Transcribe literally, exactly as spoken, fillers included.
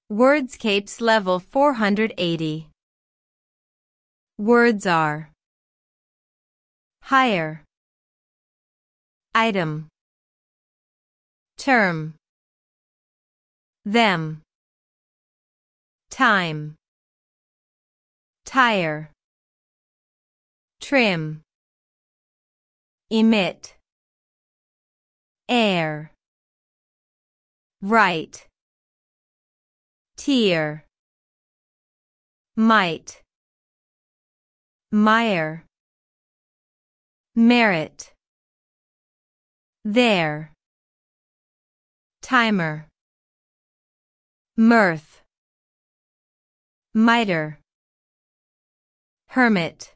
Wordscapes level four hundred eighty. Words are hire, item, term, them, time, tire, trim, emit, air, write, tier, might, mire, merit, there, timer, mirth, miter, hermit.